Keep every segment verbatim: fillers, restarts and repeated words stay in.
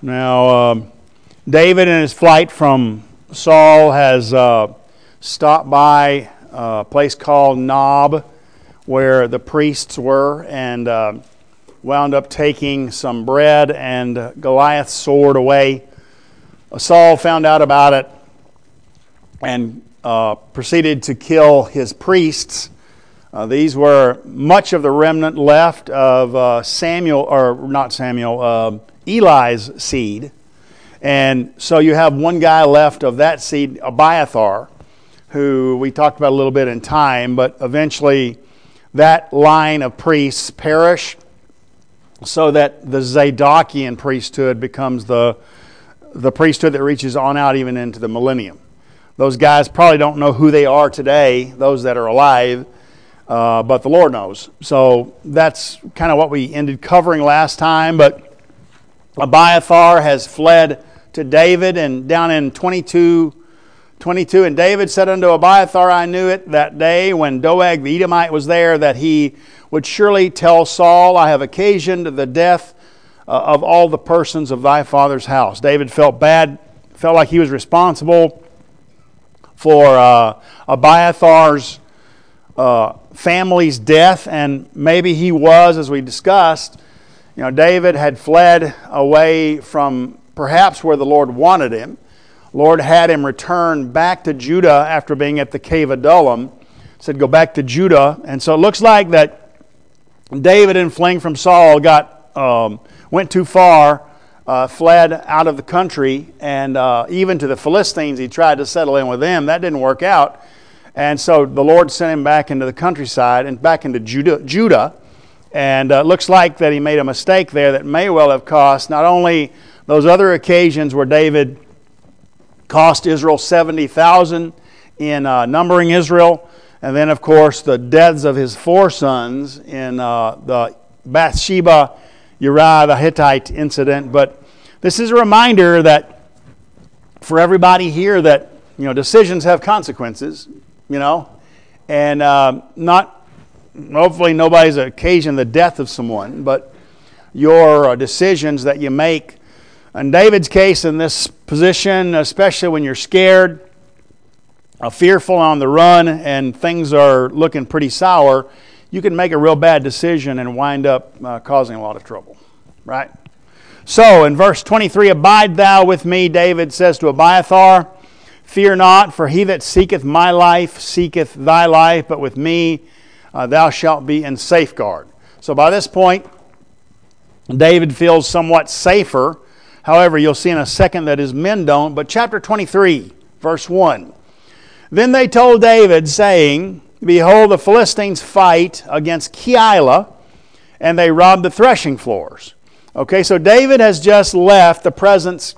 Now, um, David in his flight from Saul has uh, stopped by a place called Nob, where the priests were, and uh, wound up taking some bread and Goliath's sword away. Saul found out about it and uh, proceeded to kill his priests. Uh, these were much of the remnant left of uh, Samuel, or not Samuel, uh, Eli's seed. And so you have one guy left of that seed, Abiathar, who we talked about a little bit in time, but eventually that line of priests perish so that the Zadokian priesthood becomes the, the priesthood that reaches on out even into the millennium. Those guys probably don't know who they are today, those that are alive, uh, but the Lord knows. So that's kind of what we ended covering last time, but Abiathar has fled to David, and down in twenty-two, twenty-two, and David said unto Abiathar, I knew it that day when Doeg the Edomite was there, that he would surely tell Saul, I have occasioned the death uh, of all the persons of thy father's house. David felt bad, felt like he was responsible for uh, Abiathar's uh, family's death, and maybe he was, as we discussed. You know, David had fled away from perhaps where the Lord wanted him. Lord had him return back to Judah after being at the cave of Adullam. Said, go back to Judah. And so it looks like that David, in fleeing from Saul, got um, went too far, uh, fled out of the country, and uh, even to the Philistines, he tried to settle in with them. That didn't work out. And so the Lord sent him back into the countryside and back into Judah. Judah. And it uh, looks like that he made a mistake there that may well have cost not only those other occasions where David cost Israel seventy thousand in uh, numbering Israel, and then, of course, the deaths of his four sons in uh, the Bathsheba, Uriah the Hittite incident. But this is a reminder that for everybody here that, you know, decisions have consequences, you know, and uh, not... Hopefully nobody's occasioned the death of someone, but your decisions that you make. In David's case, in this position, especially when you're scared, uh, fearful, on the run, and things are looking pretty sour, you can make a real bad decision and wind up uh, causing a lot of trouble, right? So in verse twenty-three, abide thou with me, David says to Abiathar, fear not, for he that seeketh my life seeketh thy life, but with me Uh, thou shalt be in safeguard. So by this point, David feels somewhat safer. However, you'll see in a second that his men don't. But chapter twenty-three, verse one. Then they told David, saying, behold, the Philistines fight against Keilah, and they rob the threshing floors. Okay, so David has just left the presence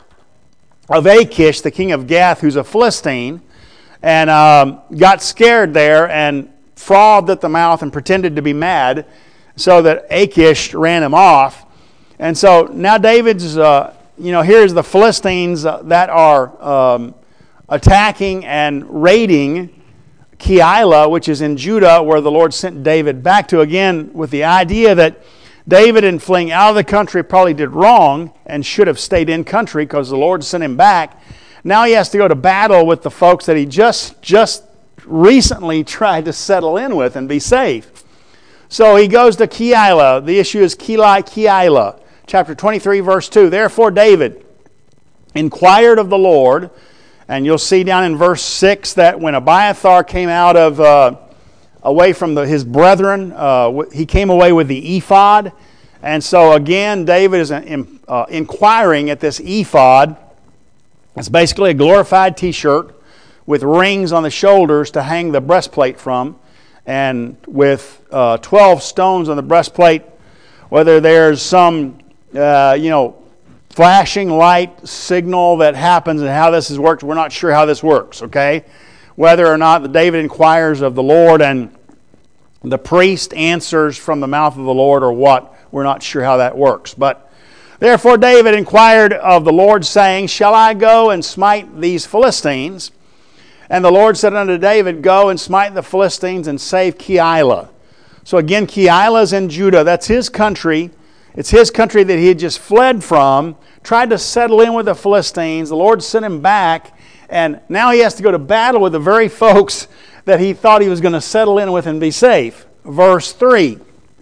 of Achish, the king of Gath, who's a Philistine, and um, got scared there and frothed at the mouth and pretended to be mad, so that Achish ran him off. And so now David's, uh, you know, here's the Philistines uh, that are um, attacking and raiding Keilah, which is in Judah, where the Lord sent David back to, again, with the idea that David, in fleeing out of the country, probably did wrong and should have stayed in country because the Lord sent him back. Now he has to go to battle with the folks that he just just recently tried to settle in with and be safe. So he goes to Keilah. The issue is Keilah, Keilah. Chapter twenty-three, verse two. Therefore David inquired of the Lord, and you'll see down in verse six that when Abiathar came out of uh, away from the, his brethren, uh, he came away with the ephod. And so again, David is in, uh, inquiring at this ephod. It's basically a glorified t-shirt with rings on the shoulders to hang the breastplate from, and with uh, twelve stones on the breastplate. Whether there's some, uh, you know, flashing light signal that happens and how this has worked, we're not sure how this works, okay? Whether or not David inquires of the Lord and the priest answers from the mouth of the Lord or what, we're not sure how that works. But therefore David inquired of the Lord, saying, shall I go and smite these Philistines? And the Lord said unto David, go and smite the Philistines and save Keilah. So again, Keilah is in Judah. That's his country. It's his country that he had just fled from, tried to settle in with the Philistines. The Lord sent him back, and now he has to go to battle with the very folks that he thought he was going to settle in with and be safe. Verse three.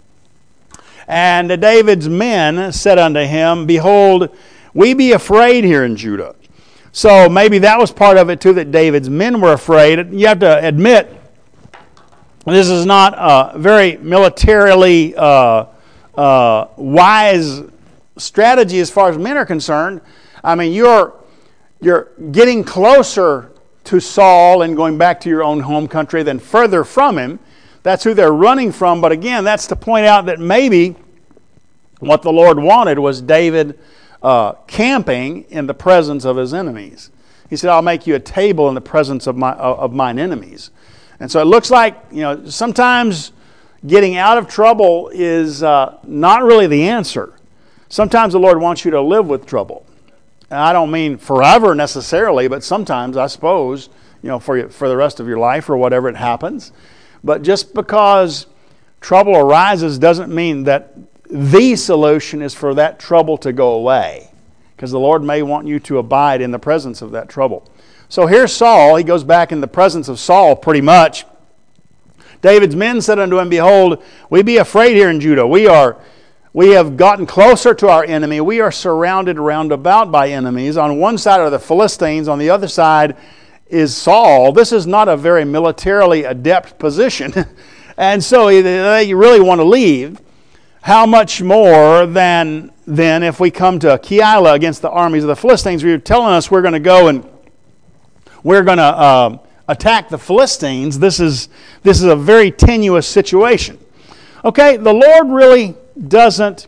And David's men said unto him, Behold, we be afraid here in Judah. So maybe that was part of it too, that David's men were afraid. You have to admit, this is not a very militarily uh, uh, wise strategy as far as men are concerned. I mean, you're you're getting closer to Saul and going back to your own home country than further from him. That's who they're running from. But again, that's to point out that maybe what the Lord wanted was David uh, camping in the presence of his enemies. He said, I'll make you a table in the presence of my of mine enemies. And so it looks like, you know, sometimes getting out of trouble is uh, not really the answer. Sometimes the Lord wants you to live with trouble. And I don't mean forever necessarily, but sometimes, I suppose, you know, for, for the rest of your life or whatever it happens. But just because trouble arises doesn't mean that the solution is for that trouble to go away. Because the Lord may want you to abide in the presence of that trouble. So here's Saul. He goes back in the presence of Saul pretty much. David's men said unto him, Behold, we be afraid here in Judah. We are, we have gotten closer to our enemy. We are surrounded round about by enemies. On one side are the Philistines. On the other side is Saul. This is not a very militarily adept position. And so they really want to leave. How much more than then if we come to Keilah against the armies of the Philistines? You're telling us we're going to go and we're going to uh, attack the Philistines. This is this is a very tenuous situation. Okay, the Lord really doesn't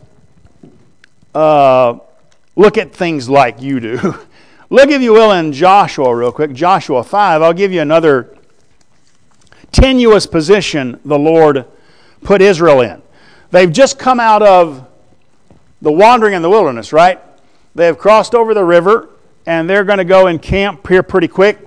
uh, look at things like you do. Look, if you will, in Joshua real quick. Joshua five. I'll give you another tenuous position the Lord put Israel in. They've just come out of the wandering in the wilderness, right? They have crossed over the river, and they're going to go and camp here pretty quick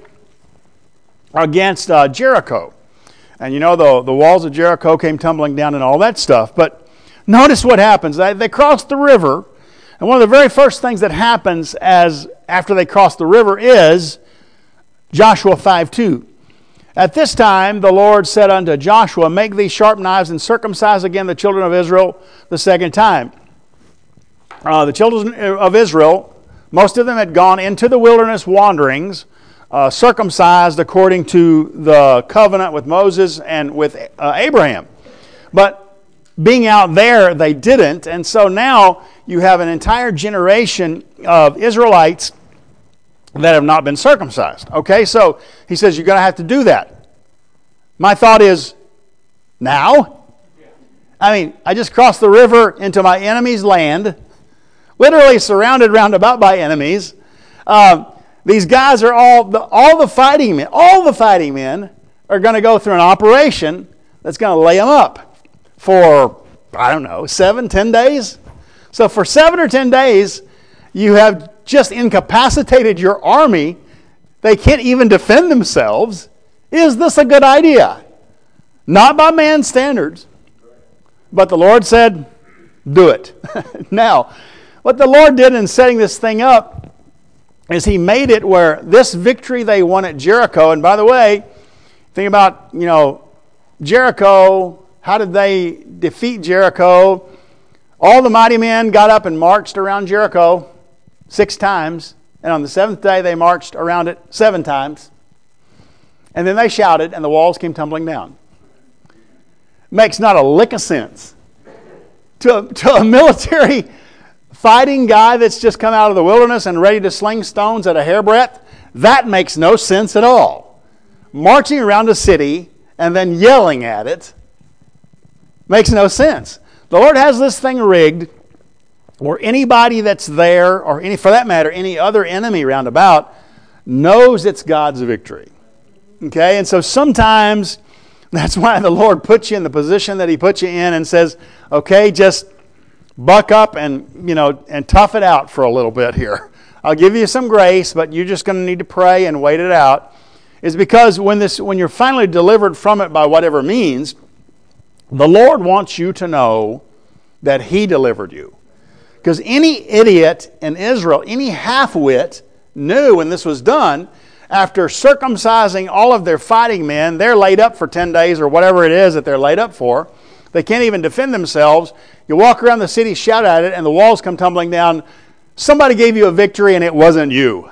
against uh, Jericho. And you know, the, the walls of Jericho came tumbling down and all that stuff. But notice what happens. They, they crossed the river, and one of the very first things that happens as after they cross the river is Joshua five two. At this time the Lord said unto Joshua, Make thee sharp knives and circumcise again the children of Israel the second time. Uh, the children of Israel, most of them had gone into the wilderness wanderings, uh, circumcised according to the covenant with Moses and with uh, Abraham. But being out there, they didn't. And so now you have an entire generation of Israelites that have not been circumcised. Okay, so he says you're going to have to do that. My thought is, now? I mean, I just crossed the river into my enemy's land, literally surrounded round about by enemies. Um, these guys are all, the, all the fighting men, all the fighting men are going to go through an operation that's going to lay them up for, I don't know, seven, ten days. So for seven or ten days, you have just incapacitated your army. They can't even defend themselves. Is this a good idea? Not by man's standards. But the Lord said, do it. Now, what the Lord did in setting this thing up is He made it where this victory they won at Jericho, and by the way, think about, you know, Jericho, how did they defeat Jericho? All the mighty men got up and marched around Jericho six times, and on the seventh day they marched around it seven times. And then they shouted, and the walls came tumbling down. Makes not a lick of sense. To, to a military fighting guy that's just come out of the wilderness and ready to sling stones at a hairbreadth, that makes no sense at all. Marching around a city and then yelling at it makes no sense. The Lord has this thing rigged where anybody that's there, or any, for that matter, any other enemy round about, knows it's God's victory. Okay, and so sometimes that's why the Lord puts you in the position that He puts you in and says, okay, just buck up and, you know, and tough it out for a little bit here. I'll give you some grace, but you're just going to need to pray and wait it out. Is because when this, when you're finally delivered from it by whatever means, the Lord wants you to know that He delivered you. Because any idiot in Israel, any half-wit, knew when this was done, after circumcising all of their fighting men, they're laid up for ten days or whatever it is that they're laid up for. They can't even defend themselves. You walk around the city, shout at it, and the walls come tumbling down. Somebody gave you a victory and it wasn't you.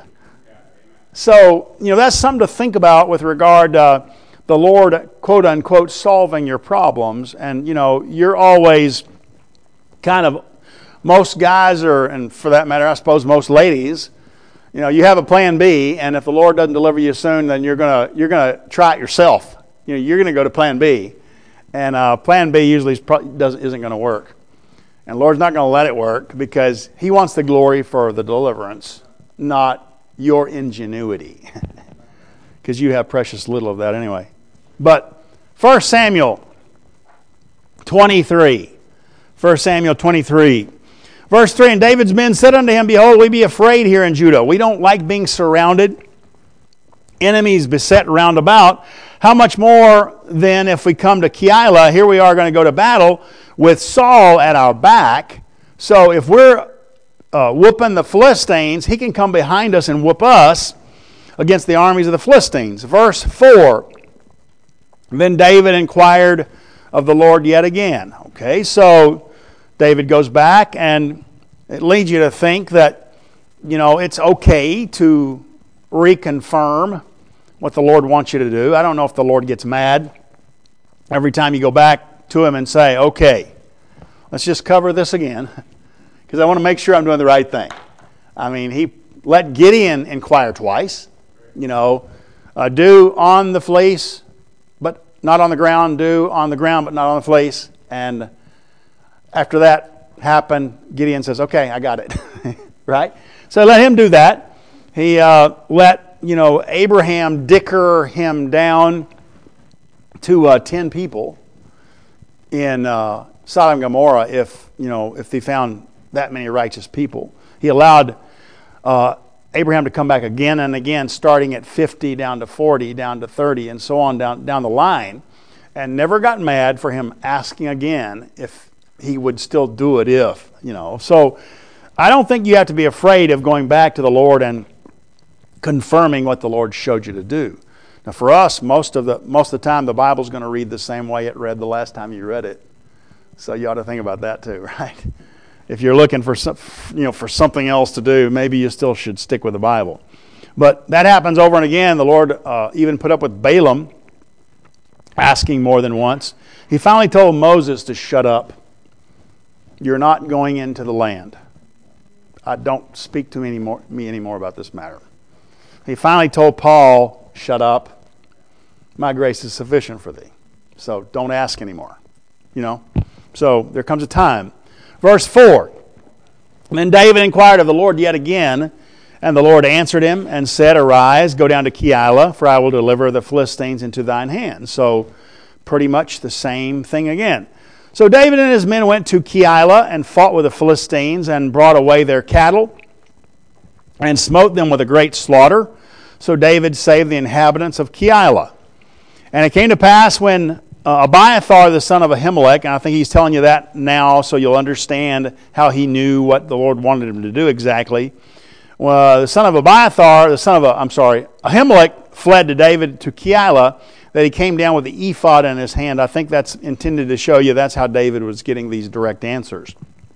So, you know, that's something to think about with regard to uh, the Lord, quote unquote, solving your problems. And, you know, you're always kind of, most guys are, and for that matter, I suppose most ladies, you know, you have a plan B, and if the Lord doesn't deliver you soon, then you're gonna you're gonna try it yourself. You know, you're gonna go to plan B, and uh, plan B usually is pro- doesn't isn't going to work. And the Lord's not going to let it work because He wants the glory for the deliverance, not your ingenuity, because you have precious little of that anyway. But First Samuel twenty-three, First Samuel twenty-three. Verse three, and David's men said unto him, Behold, we be afraid here in Judah. We don't like being surrounded, enemies beset round about. How much more then if we come to Keilah, here we are going to go to battle with Saul at our back. So if we're uh, whooping the Philistines, he can come behind us and whoop us against the armies of the Philistines. Verse four, then David inquired of the Lord yet again. Okay, so David goes back, and it leads you to think that, you know, it's okay to reconfirm what the Lord wants you to do. I don't know if the Lord gets mad every time you go back to Him and say, okay, let's just cover this again, because I want to make sure I'm doing the right thing. I mean, He let Gideon inquire twice, you know, uh, do on the fleece, but not on the ground, do on the ground, but not on the fleece, and after that happened, Gideon says, okay, I got it. Right? So let him do that. He uh, let, you know, Abraham dicker him down to uh, ten people in uh, Sodom and Gomorrah if, you know, if they found that many righteous people. He allowed uh, Abraham to come back again and again, starting at fifty down to forty, down to thirty, and so on down, down the line, and never got mad for him asking again if He would still do it if, you know. So I don't think you have to be afraid of going back to the Lord and confirming what the Lord showed you to do. Now for us, most of the most of the time the Bible's going to read the same way it read the last time you read it. So you ought to think about that too, right? If you're looking for some, you know, for something else to do, maybe you still should stick with the Bible. But that happens over and again. The Lord uh, even put up with Balaam asking more than once. He finally told Moses to shut up. You're not going into the land. I don't speak to me anymore, me anymore about this matter. He finally told Paul, shut up. My grace is sufficient for thee. So don't ask anymore. You know? So there comes a time. Verse four. Then David inquired of the Lord yet again, and the Lord answered him and said, Arise, go down to Keilah, for I will deliver the Philistines into thine hand. So pretty much the same thing again. So David and his men went to Keilah and fought with the Philistines and brought away their cattle and smote them with a great slaughter. So David saved the inhabitants of Keilah. And it came to pass when uh, Abiathar the son of Ahimelech, and I think he's telling you that now so you'll understand how he knew what the Lord wanted him to do exactly. Well, the son of Abiathar, the son of, a, I'm sorry, Ahimelech fled to David to Keilah, that he came down with the ephod in his hand. I think that's intended to show you that's how David was getting these direct answers.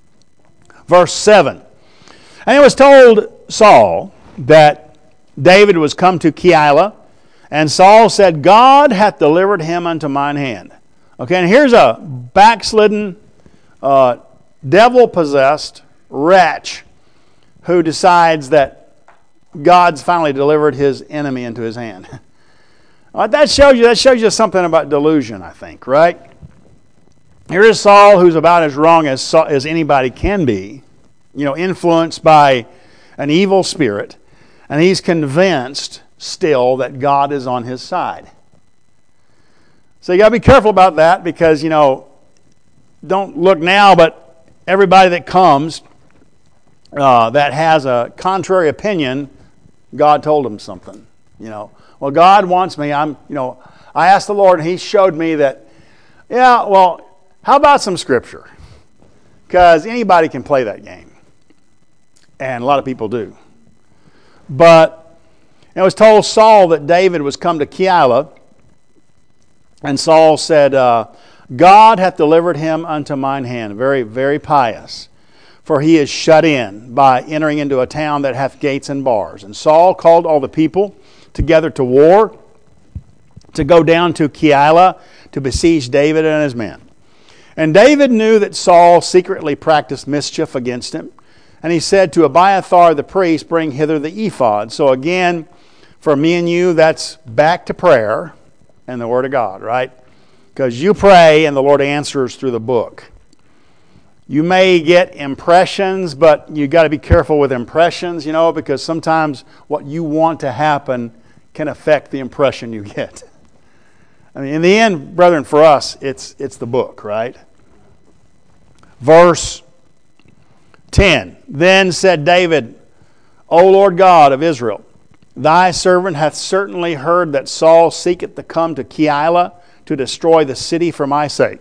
Verse seven. And it was told Saul that David was come to Keilah, and Saul said, God hath delivered him unto mine hand. Okay, and here's a backslidden, uh, devil-possessed wretch who decides that God's finally delivered his enemy into his hand. Well, that shows you that shows you something about delusion, I think, right? Here is Saul, who's about as wrong as as anybody can be, you know, influenced by an evil spirit, and he's convinced still that God is on his side. So you got to be careful about that because, you know, don't look now, but everybody that comes uh, that has a contrary opinion, God told him something, you know. Well, God wants me. I'm, you know, I asked the Lord, and He showed me that, yeah, well, how about some Scripture? Because anybody can play that game. And a lot of people do. But it was told Saul that David was come to Keilah, and Saul said, uh, God hath delivered him unto mine hand. Very, very pious. For he is shut in by entering into a town that hath gates and bars. And Saul called all the people together to war, to go down to Keilah to besiege David and his men. And David knew that Saul secretly practiced mischief against him. And he said to Abiathar the priest, bring hither the ephod. So again, for me and you, that's back to prayer and the Word of God, right? Because you pray and the Lord answers through the book. You may get impressions, but you got to be careful with impressions, you know, because sometimes what you want to happen can affect the impression you get. I mean, in the end, brethren, for us, it's it's the book, right? Verse ten. Then said David, O Lord God of Israel, thy servant hath certainly heard that Saul seeketh to come to Keilah to destroy the city for my sake.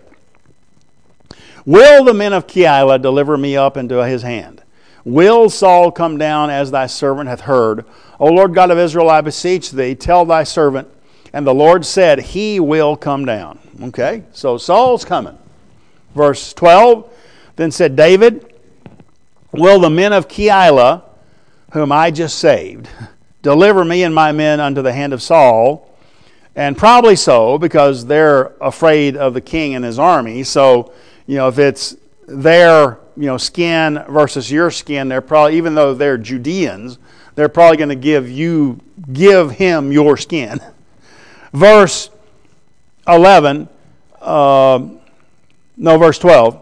Will the men of Keilah deliver me up into his hand? Will Saul come down as thy servant hath heard? O Lord God of Israel, I beseech thee, tell thy servant. And the Lord said, he will come down. Okay, so Saul's coming. Verse twelve, then said David, will the men of Keilah, whom I just saved, deliver me and my men unto the hand of Saul? And probably so, because they're afraid of the king and his army. So, you know, if it's their, you know, skin versus your skin, they're probably, even though they're Judeans, they're probably going to give you, give him your skin. Verse eleven, uh, no, verse twelve.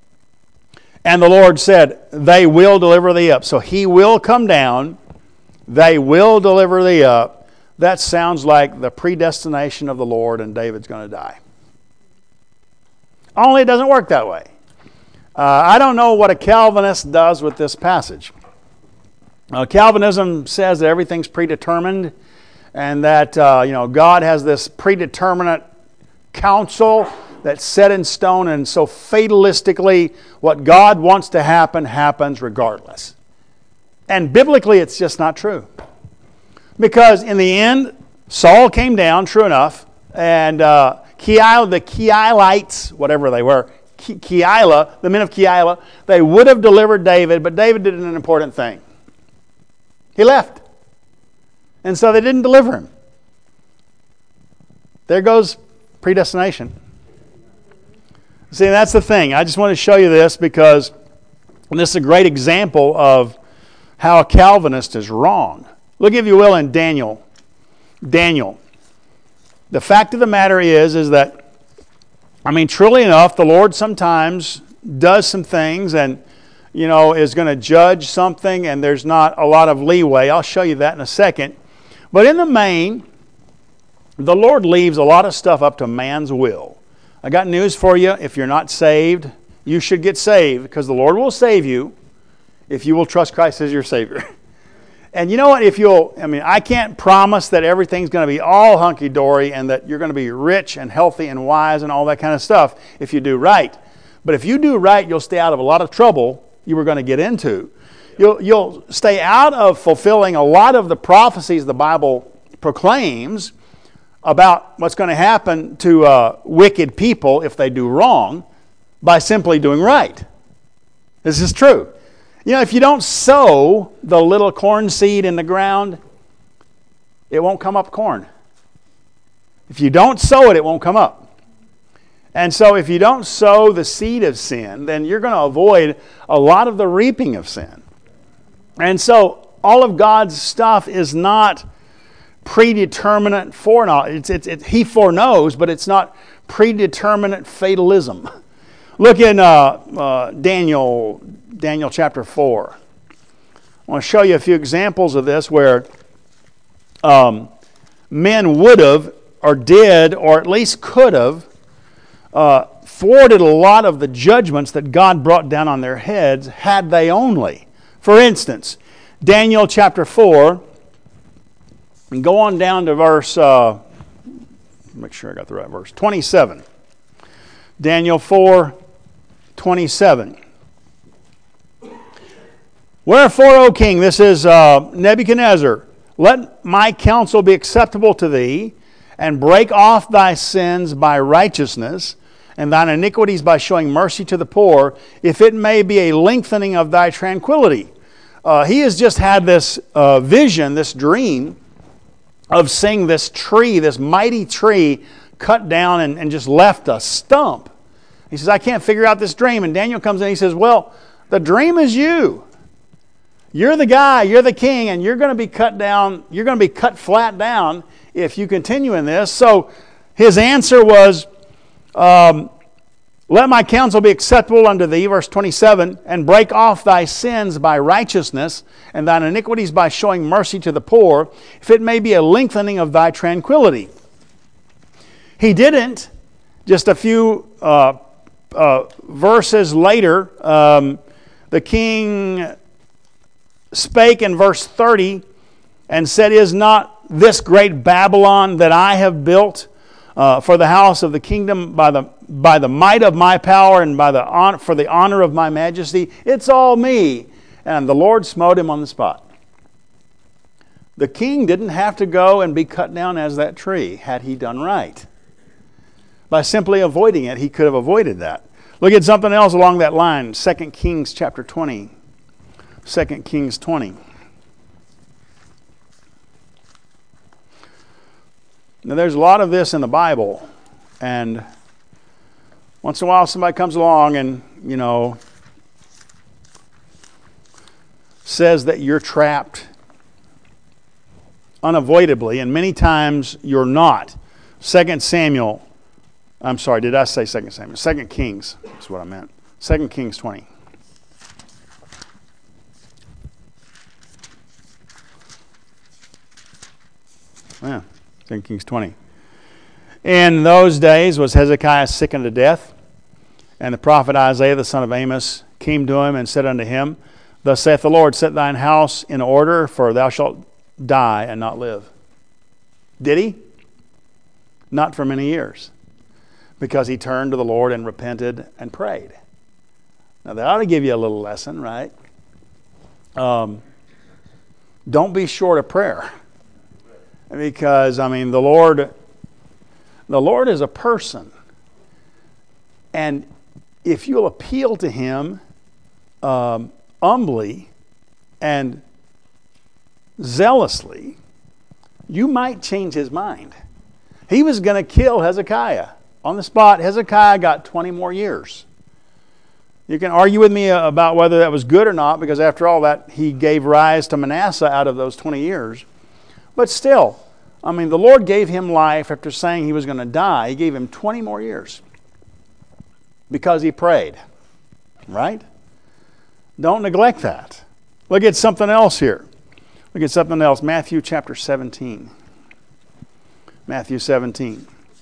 And the Lord said, they will deliver thee up. So he will come down. They will deliver thee up. That sounds like the predestination of the Lord, and David's going to die. Only it doesn't work that way. Uh, I don't know what a Calvinist does with this passage. Uh, Calvinism says that everything's predetermined, and that uh, you know God has this predeterminate counsel that's set in stone, and so fatalistically what God wants to happen happens regardless. And biblically it's just not true. Because in the end, Saul came down, true enough, and uh, Keilah, the Keilites, whatever they were, Ke- Keilah, the men of Keilah, they would have delivered David, but David did an important thing. He left. And so they didn't deliver him. There goes predestination. See, that's the thing. I just want to show you this because this is a great example of how a Calvinist is wrong. Look, if you will, in Daniel. Daniel. The fact of the matter is, is that, I mean, truly enough, the Lord sometimes does some things and, you know, is going to judge something, and there's not a lot of leeway. I'll show you that in a second. But in the main, the Lord leaves a lot of stuff up to man's will. I got news for you. If you're not saved, you should get saved, because the Lord will save you if you will trust Christ as your Savior. And you know what? If you'll, I mean, I can't promise that everything's going to be all hunky-dory and that you're going to be rich and healthy and wise and all that kind of stuff if you do right. But if you do right, you'll stay out of a lot of trouble you were going to get into. You'll, you'll stay out of fulfilling a lot of the prophecies the Bible proclaims about what's going to happen to uh, wicked people if they do wrong by simply doing right. This is true. You know, if you don't sow the little corn seed in the ground, it won't come up corn. If you don't sow it, it won't come up. And so if you don't sow the seed of sin, then you're going to avoid a lot of the reaping of sin. And so all of God's stuff is not predeterminate foreknowledge. It's, it's, it, he foreknows, but it's not predeterminate fatalism. Look in uh, uh, Daniel, Daniel chapter four. I want to show you a few examples of this where um, men would have, or did, or at least could have, uh, thwarted a lot of the judgments that God brought down on their heads had they only. For instance, Daniel chapter four, and go on down to verse, uh, make sure I got the right verse, twenty-seven. Daniel four, twenty-seven. Wherefore, O king, this is uh, Nebuchadnezzar, let my counsel be acceptable to thee, and break off thy sins by righteousness, and thine iniquities by showing mercy to the poor, if it may be a lengthening of thy tranquility. Uh, he has just had this uh, vision, this dream, of seeing this tree, this mighty tree, cut down and, and just left a stump. He says, I can't figure out this dream. And Daniel comes in and he says, well, the dream is you. You're the guy, you're the king, and you're going to be cut down, you're going to be cut flat down if you continue in this. So his answer was, um, let my counsel be acceptable unto thee, verse twenty-seven, and break off thy sins by righteousness, and thine iniquities by showing mercy to the poor, if it may be a lengthening of thy tranquility. He didn't. Just a few uh, uh, verses later, um, the king spake in verse thirty and said, is not this great Babylon that I have built uh, for the house of the kingdom by the by the might of my power and by the honor, for the honor of my majesty? It's all me. And the Lord smote him on the spot. The king didn't have to go and be cut down as that tree had he done right. By simply avoiding it, he could have avoided that. Look at something else along that line. Second Kings chapter twenty. Second Kings twenty. Now there's a lot of this in the Bible, and once in a while somebody comes along and, you know, says that you're trapped unavoidably, and many times you're not. Second Samuel, I'm sorry, did I say Second Samuel? Second Kings is what I meant. Second Kings twenty. Yeah, Second Kings twenty. In those days was Hezekiah sick unto death, and the prophet Isaiah the son of Amos came to him and said unto him, thus saith the Lord, set thine house in order, for thou shalt die and not live. Did he? Not for many years, because he turned to the Lord and repented and prayed. Now that ought to give you a little lesson, right? Um, don't be short of prayer. Because, I mean, the Lord, the Lord is a person. And if you'll appeal to Him um, humbly and zealously, you might change His mind. He was going to kill Hezekiah. On the spot, Hezekiah got twenty more years. You can argue with me about whether that was good or not, because after all that, he gave rise to Manasseh out of those twenty years. But still, I mean, the Lord gave him life after saying he was going to die. He gave him twenty more years because he prayed, right? Don't neglect that. Look at something else here. Look at something else. Matthew chapter seventeen. Matthew seventeen.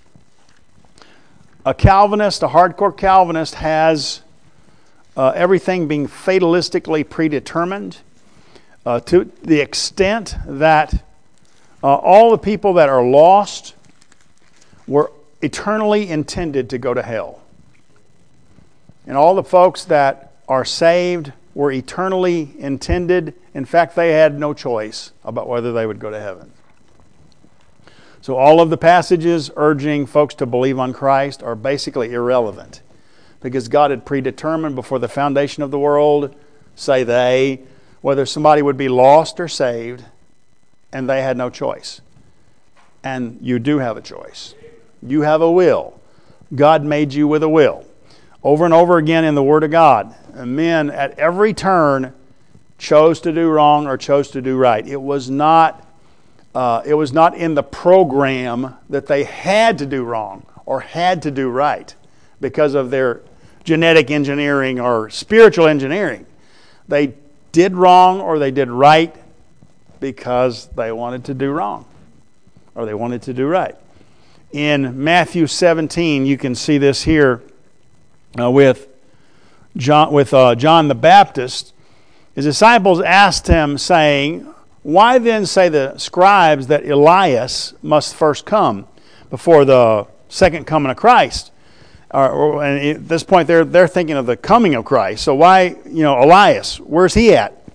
A Calvinist, a hardcore Calvinist, has uh, everything being fatalistically predetermined uh, to the extent that uh, all the people that are lost were eternally intended to go to hell. And all the folks that are saved were eternally intended. In fact, they had no choice about whether they would go to heaven. So all of the passages urging folks to believe on Christ are basically irrelevant, because God had predetermined before the foundation of the world, say they, whether somebody would be lost or saved, and they had no choice. And you do have a choice. You have a will. God made you with a will. Over and over again in the Word of God, men at every turn chose to do wrong or chose to do right. It was not Uh, it was not in the program that they had to do wrong or had to do right because of their genetic engineering or spiritual engineering. They did wrong or they did right because they wanted to do wrong or they wanted to do right. In Matthew seventeen, you can see this here uh, with John, with uh, John the Baptist. His disciples asked him, saying, "Why then say the scribes that Elias must first come before the second coming of Christ?" Or, or, and at this point, they're they're thinking of the coming of Christ. So why, you know, Elias? Where's he at?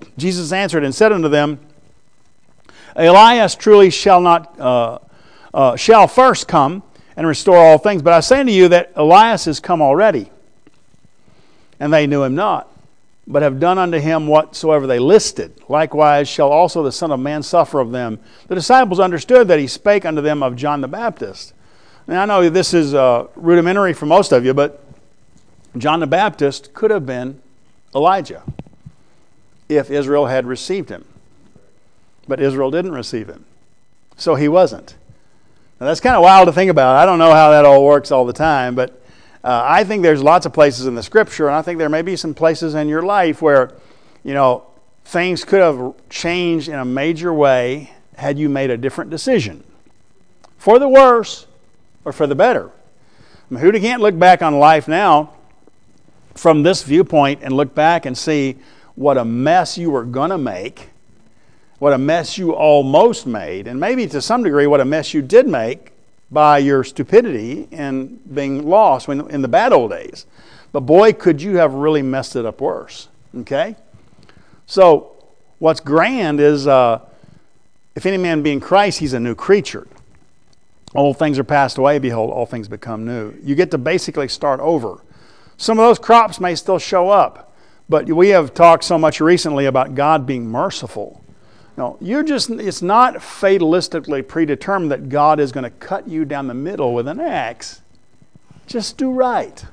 Jesus answered and said unto them, Elias truly shall not uh, uh, shall first come and restore all things. But I say unto you that Elias is come already, and they knew him not, but have done unto him whatsoever they listed. Likewise shall also the Son of Man suffer of them. The disciples understood that he spake unto them of John the Baptist. Now I know this is uh, rudimentary for most of you, but John the Baptist could have been Elijah if Israel had received him. But Israel didn't receive him, so he wasn't. Now that's kind of wild to think about. I don't know how that all works all the time, but Uh, I think there's lots of places in the Scripture, and I think there may be some places in your life where, you know, things could have changed in a major way had you made a different decision. For the worse or for the better. I mean, who can't look back on life now from this viewpoint and look back and see what a mess you were going to make, what a mess you almost made, and maybe to some degree what a mess you did make by your stupidity and being lost when, in the bad old days. But boy, could you have really messed it up worse. Okay? So, what's grand is, uh, if any man be in Christ, he's a new creature. Old things are passed away, behold, all things become new. You get to basically start over. Some of those crops may still show up, but we have talked so much recently about God being merciful. No, you're just, it's not fatalistically predetermined that God is going to cut you down the middle with an axe. Just do right.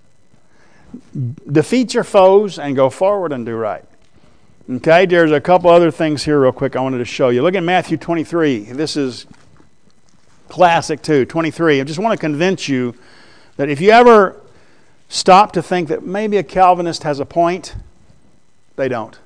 Defeat your foes and go forward and do right. Okay, there's a couple other things here real quick I wanted to show you. Look at Matthew twenty-three. This is classic too, twenty-three. I just want to convince you that if you ever stop to think that maybe a Calvinist has a point, they don't.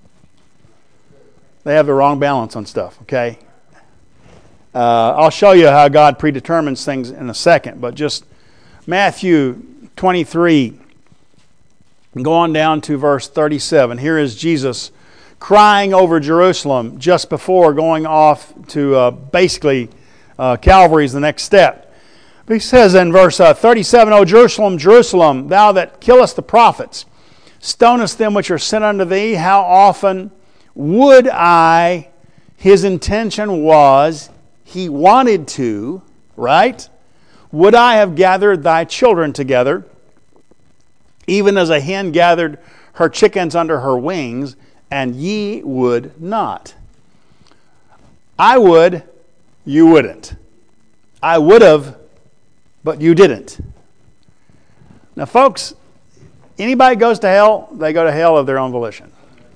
They have the wrong balance on stuff, okay? Uh, I'll show you how God predetermines things in a second, but just Matthew twenty-three, go on down to verse thirty-seven. Here is Jesus crying over Jerusalem just before going off to uh, basically uh, Calvary is the next step. But he says in verse uh, thirty-seven, O Jerusalem, Jerusalem, thou that killest the prophets, stonest them which are sent unto thee, how often would I, his intention was, he wanted to, right? Would I have gathered thy children together, even as a hen gathered her chickens under her wings, and ye would not. I would, you wouldn't. I would have, but you didn't. Now folks, anybody goes to hell, they go to hell of their own volition.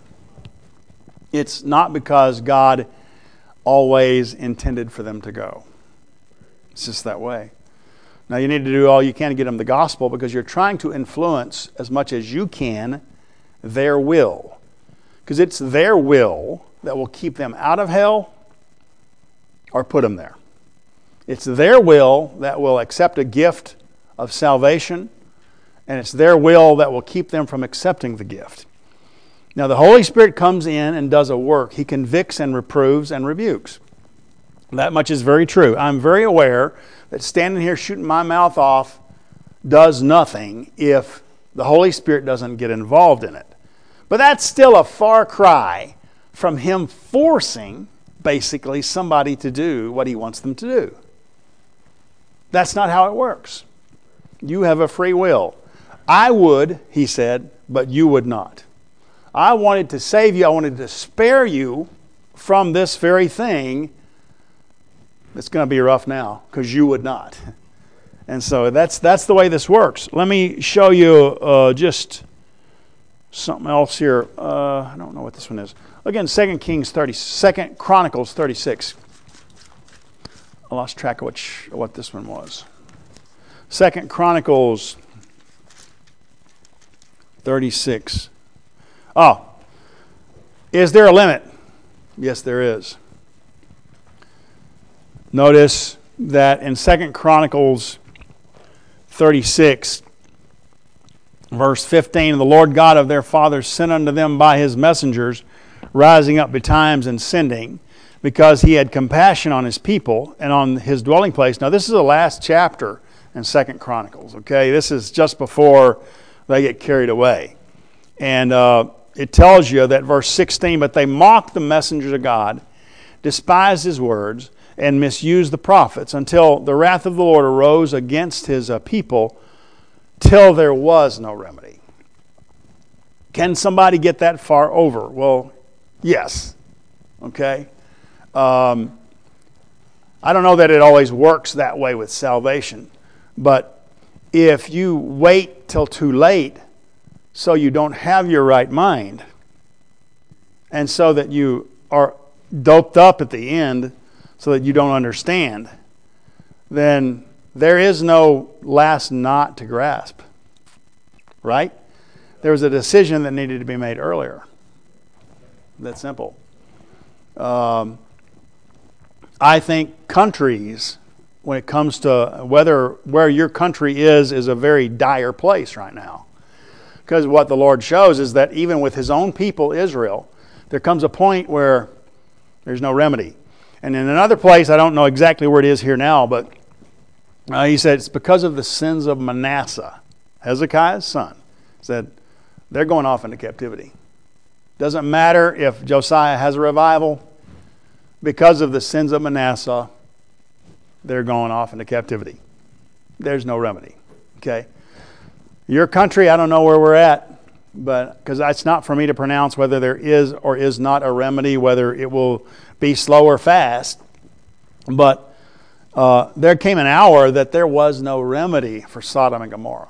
It's not because God always intended for them to go. It's just that way. Now you need to do all you can to get them the gospel because you're trying to influence as much as you can their will. Because it's their will that will keep them out of hell or put them there. It's their will that will accept a gift of salvation, and it's their will that will keep them from accepting the gift. Now the Holy Spirit comes in and does a work. He convicts and reproves and rebukes. That much is very true. I'm very aware that standing here shooting my mouth off does nothing if the Holy Spirit doesn't get involved in it. But that's still a far cry from Him forcing, basically, somebody to do what He wants them to do. That's not how it works. You have a free will. I would, He said, but you would not. I wanted to save you. I wanted to spare you from this very thing. It's going to be rough now because you would not. And so that's that's the way this works. Let me show you uh, just something else here. Uh, I don't know what this one is. Again, Second Kings thirty, Second Chronicles thirty-six. I lost track of which what this one was. Second Chronicles thirty-six. Oh, is there a limit? Yes, there is. Notice that in Second Chronicles thirty-six, verse fifteen, the Lord God of their fathers sent unto them by His messengers, rising up betimes and sending, because He had compassion on His people and on His dwelling place. Now, this is the last chapter in Second Chronicles, okay? This is just before they get carried away. And uh, it tells you that verse sixteen, but they mocked the messengers of God, despised his words, and misused the prophets until the wrath of the Lord arose against his uh, people till there was no remedy. Can somebody get that far over? Well, yes. Okay. Um, I don't know that it always works that way with salvation, but if you wait till too late so you don't have your right mind, and so that you are doped up at the end so that you don't understand, then there is no last knot to grasp. Right? There was a decision that needed to be made earlier. That's simple. Um, I think countries, when it comes to whether where your country is, is a very dire place right now. Because what the Lord shows is that even with his own people, Israel, there comes a point where there's no remedy. And in another place, I don't know exactly where it is here now, but uh, he said it's because of the sins of Manasseh, Hezekiah's son. He said they're going off into captivity. Doesn't matter if Josiah has a revival. Because of the sins of Manasseh, they're going off into captivity. There's no remedy. Okay? Your country, I don't know where we're at, but because it's not for me to pronounce whether there is or is not a remedy, whether it will be slow or fast. But uh, there came an hour that there was no remedy for Sodom and Gomorrah.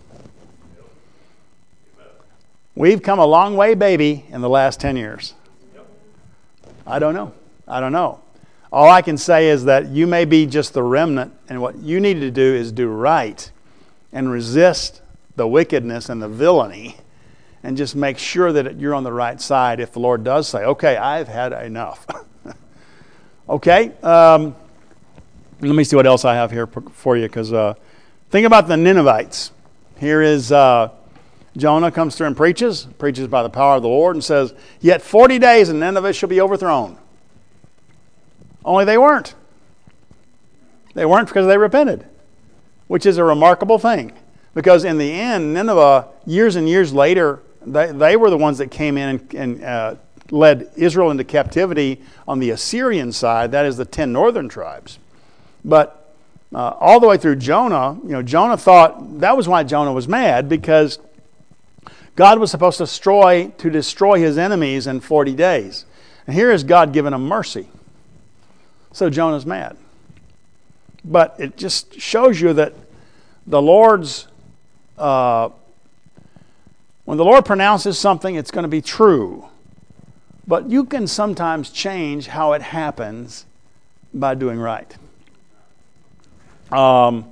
We've come a long way, baby, in the last ten years. I don't know. I don't know. All I can say is that you may be just the remnant, and what you need to do is do right and resist the wickedness and the villainy and just make sure that you're on the right side if the Lord does say, okay, I've had enough. Okay? Um, let me see what else I have here for you, because uh, think about the Ninevites. Here is uh, Jonah comes through and preaches, preaches by the power of the Lord, and says, yet forty days and Nineveh shall be overthrown. Only they weren't. They weren't because they repented, which is a remarkable thing. Because in the end, Nineveh, years and years later, they, they were the ones that came in and, and uh, led Israel into captivity on the Assyrian side. That is the ten northern tribes. But uh, all the way through Jonah, you know, Jonah thought, that was why Jonah was mad, because God was supposed to destroy, to destroy his enemies in forty days. And here is God giving him mercy. So Jonah's mad. But it just shows you that the Lord's, uh, when the Lord pronounces something, it's going to be true. But you can sometimes change how it happens by doing right. Um,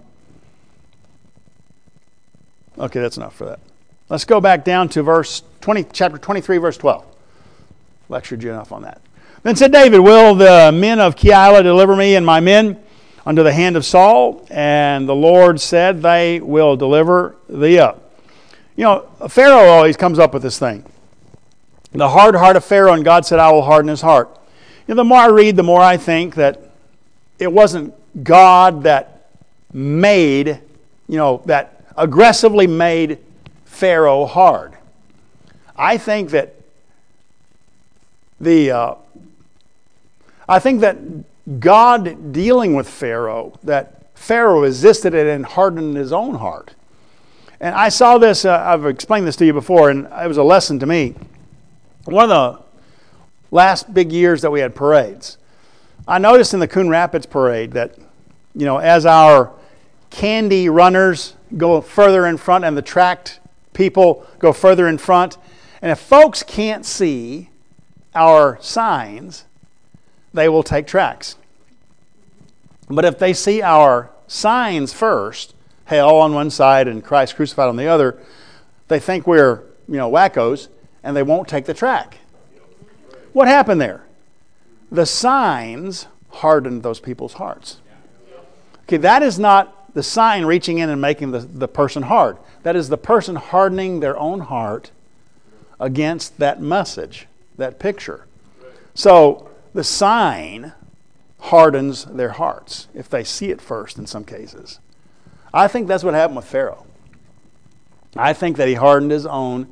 okay, that's enough for that. Let's go back down to verse twenty, chapter twenty-three, verse twelve. Lectured you enough on that. Then said David, will the men of Keilah deliver me and my men unto the hand of Saul? And the Lord said, they will deliver thee up. You know, Pharaoh always comes up with this thing. The hard heart of Pharaoh, and God said, I will harden his heart. You know, the more I read, the more I think that it wasn't God that made, you know, that aggressively made Pharaoh hard. I think that the... Uh, I think that God dealing with Pharaoh, that Pharaoh resisted it and hardened his own heart. And I saw this, uh, I've explained this to you before, and it was a lesson to me. One of the last big years that we had parades, I noticed in the Coon Rapids parade that, you know, as our candy runners go further in front and the tracked people go further in front, and if folks can't see our signs, they will take tracks. But if they see our signs first, hell on one side and Christ crucified on the other, they think we're, you know, wackos, and they won't take the track. What happened there? The signs hardened those people's hearts. Okay, that is not the sign reaching in and making the, the person hard. That is the person hardening their own heart against that message, that picture. So the sign hardens their hearts if they see it first in some cases. I think that's what happened with Pharaoh. I think that he hardened his own,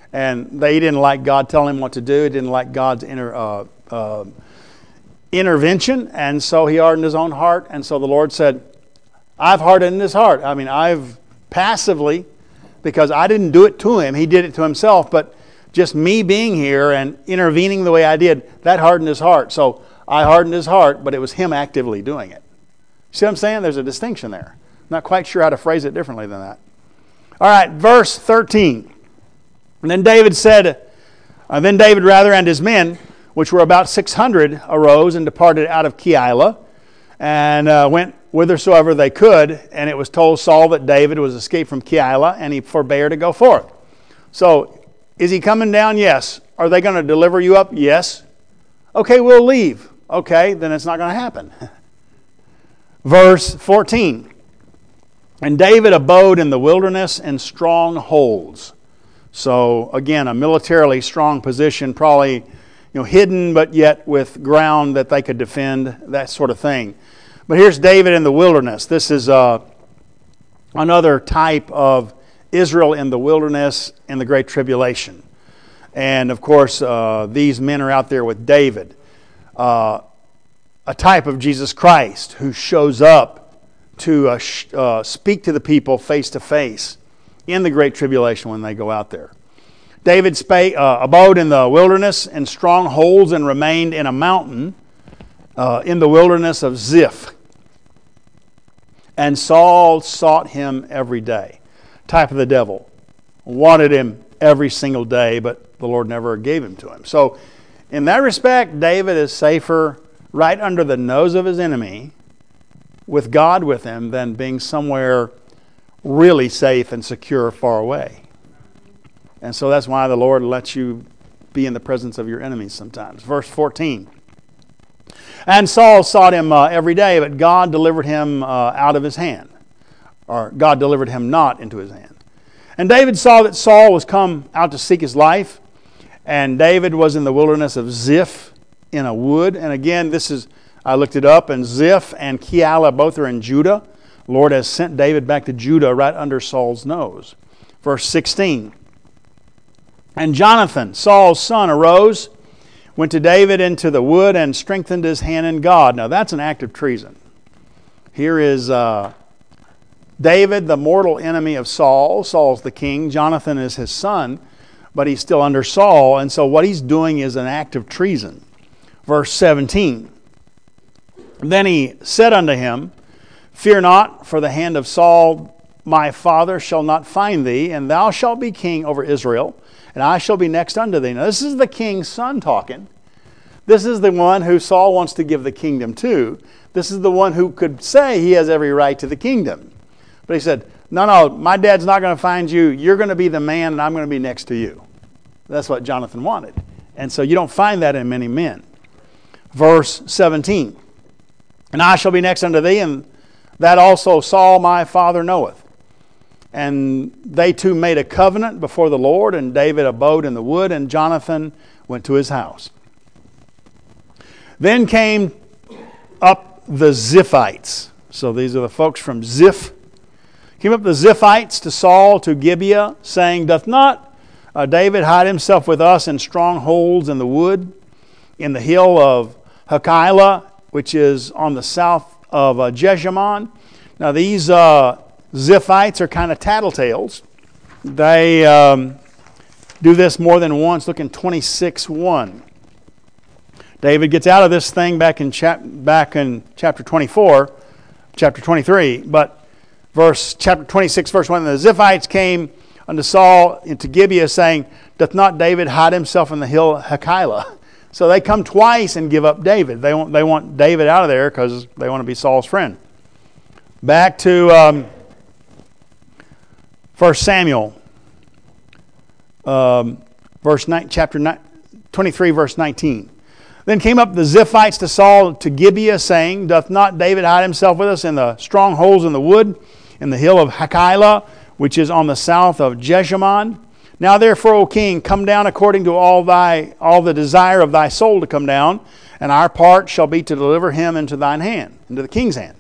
And they didn't like God telling him what to do. He didn't like God's inter, uh, uh, intervention. And so he hardened his own heart. And so the Lord said, I've hardened his heart. I mean, I've passively, because I didn't do it to him. He did it to himself. But just me being here and intervening the way I did, that hardened his heart. So I hardened his heart, but it was him actively doing it. See what I'm saying? There's a distinction there. I'm not quite sure how to phrase it differently than that. All right, verse thirteen. And then David said, uh, then David rather and his men, which were about six hundred, arose and departed out of Keilah, and uh, went whithersoever they could. And it was told Saul that David was escaped from Keilah, and he forbare to go forth. So, is he coming down? Yes. Are they going to deliver you up? Yes. Okay, we'll leave. Okay, then it's not going to happen. Verse fourteen. And David abode in the wilderness in strongholds. So, again, a militarily strong position, probably you know, hidden, but yet with ground that they could defend, that sort of thing. But here's David in the wilderness. This is uh, another type of Israel in the wilderness in the Great Tribulation. And, of course, uh, these men are out there with David, uh, a type of Jesus Christ who shows up to uh, sh- uh, speak to the people face to face in the Great Tribulation when they go out there. David spake, uh, abode in the wilderness in strongholds and remained in a mountain uh, in the wilderness of Ziph. And Saul sought him every day. Type of the devil. Wanted him every single day, but the Lord never gave him to him. So in that respect, David is safer right under the nose of his enemy with God with him than being somewhere really safe and secure far away. And so that's why the Lord lets you be in the presence of your enemies sometimes. Verse fourteen. And Saul sought him uh, every day, but God delivered him uh, out of his hand. Or God delivered him not into his hand. And David saw that Saul was come out to seek his life. And David was in the wilderness of Ziph in a wood. And again, this is, I looked it up, and Ziph and Keilah both are in Judah. The Lord has sent David back to Judah right under Saul's nose. Verse sixteen. And Jonathan, Saul's son, arose, went to David into the wood, and strengthened his hand in God. Now that's an act of treason. Here is uh, David, the mortal enemy of Saul. Saul's the king. Jonathan is his son, but he's still under Saul. And so what he's doing is an act of treason. Verse seventeen. Then he said unto him, Fear not, for the hand of Saul my father shall not find thee, and thou shalt be king over Israel, and I shall be next unto thee. Now this is the king's son talking. This is the one who Saul wants to give the kingdom to. This is the one who could say he has every right to the kingdom. But he said, no, no, my dad's not going to find you. You're going to be the man, and I'm going to be next to you. That's what Jonathan wanted. And so you don't find that in many men. Verse seventeen. And I shall be next unto thee, and that also Saul my father knoweth. And they two made a covenant before the Lord, and David abode in the wood, and Jonathan went to his house. Then came up the Ziphites. So these are the folks from Ziph. Came up the Ziphites to Saul to Gibeah, saying, Doth not uh, David hide himself with us in strongholds in the wood, in the hill of Hachilah, which is on the south of uh, Jeshimon? Now these uh, Ziphites are kind of tattletales. They um, do this more than once. Look in twenty-six one. David gets out of this thing back in, chap- back in chapter twenty-four, chapter twenty-three, but verse chapter twenty-six, verse one, the Ziphites came unto Saul into Gibeah, saying, Doth not David hide himself in the hill Hachilah? So they come twice and give up David. They want, they want David out of there because they want to be Saul's friend. Back to um, First Samuel, um, verse nine, chapter nine, twenty-three, verse nineteen. Then came up the Ziphites to Saul to Gibeah, saying, Doth not David hide himself with us in the strongholds in the wood, in the hill of Hachilah, which is on the south of Jeshimon? Now therefore, O king, come down according to all thy all the desire of thy soul to come down, and our part shall be to deliver him into thine hand, into the king's hand.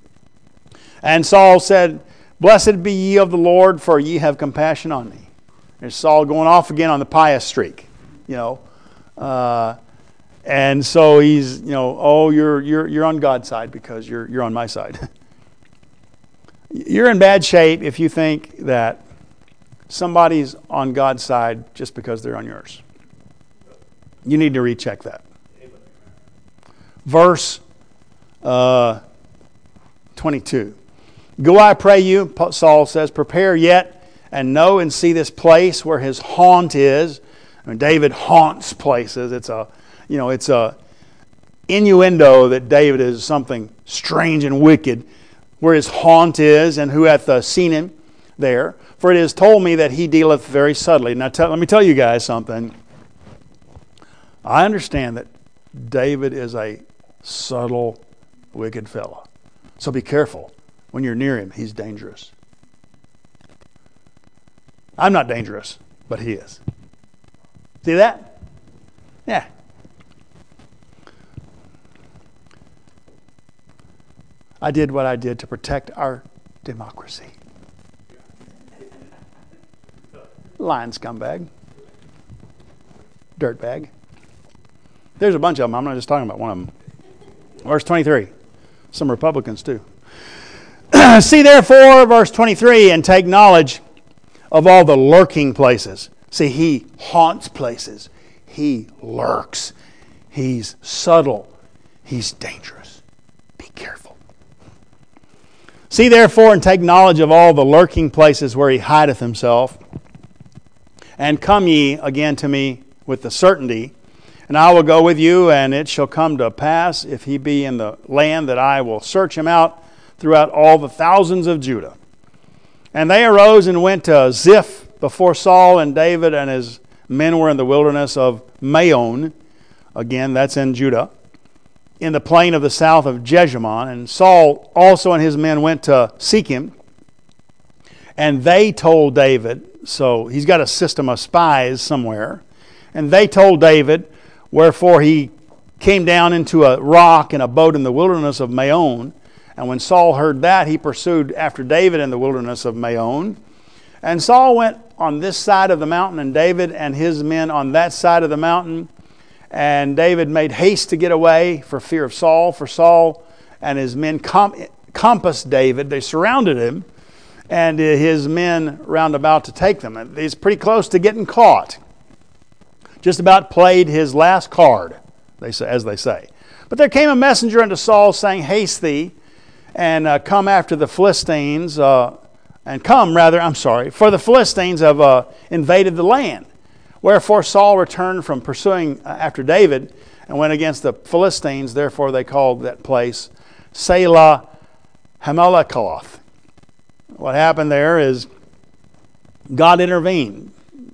And Saul said, Blessed be ye of the Lord, for ye have compassion on me. There's Saul going off again on the pious streak, you know. Uh, and so he's, you know, oh, you're you're you're on God's side because you're you're on my side. You're in bad shape if you think that somebody's on God's side just because they're on yours. You need to recheck that. Verse uh, twenty-two. Go, I pray you, Saul says, prepare yet and know and see this place where his haunt is. I mean, David haunts places. It's a, you know, it's a innuendo that David is something strange and wicked. Where his haunt is, and who hath uh, seen him there. For it is told me that he dealeth very subtly. Now tell, let me tell you guys something. I understand that David is a subtle, wicked fellow. So be careful. When you're near him, he's dangerous. I'm not dangerous, but he is. See that? Yeah. I did what I did to protect our democracy. Lying scumbag. Dirtbag. There's a bunch of them. I'm not just talking about one of them. Verse twenty-three. Some Republicans too. See therefore, verse twenty-three, and take knowledge of all the lurking places. See, he haunts places. He lurks. He's subtle. He's dangerous. Be careful. See therefore, and take knowledge of all the lurking places where he hideth himself. And come ye again to me with the certainty, and I will go with you, and it shall come to pass, if he be in the land, that I will search him out throughout all the thousands of Judah. And they arose and went to Ziph before Saul, and David and his men were in the wilderness of Maon. Again, that's in Judah, in the plain of the south of Jeshimon. And Saul also and his men went to seek him. And they told David, so he's got a system of spies somewhere. And they told David, wherefore he came down into a rock and abode in the wilderness of Maon. And when Saul heard that, he pursued after David in the wilderness of Maon. And Saul went on this side of the mountain, and David and his men on that side of the mountain. And David made haste to get away for fear of Saul. For Saul and his men com- compassed David. They surrounded him, and his men round about to take them. He's pretty close to getting caught. Just about played his last card, they say, as they say. But there came a messenger unto Saul, saying, haste thee, and uh, come after the Philistines, uh, and come rather, I'm sorry, for the Philistines have uh, invaded the land. Wherefore Saul returned from pursuing after David and went against the Philistines. Therefore they called that place Selah Hamelekaloth. What happened there is God intervened.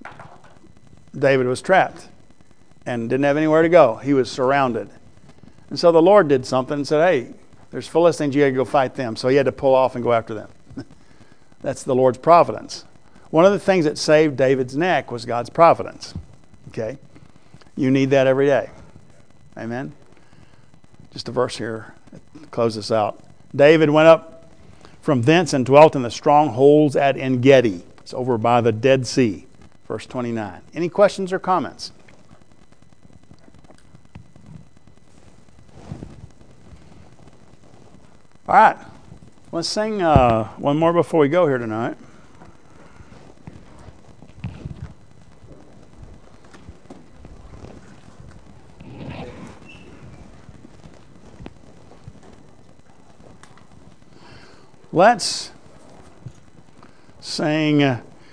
David was trapped and didn't have anywhere to go. He was surrounded. And so the Lord did something and said, hey, there's Philistines, you got to go fight them. So he had to pull off and go after them. That's the Lord's providence. One of the things that saved David's neck was God's providence. Okay? You need that every day. Amen? Just a verse here to close this out. David went up from thence and dwelt in the strongholds at En-gedi. It's over by the Dead Sea. Verse twenty-nine. Any questions or comments? All right. Let's sing uh, one more before we go here tonight. Let's sing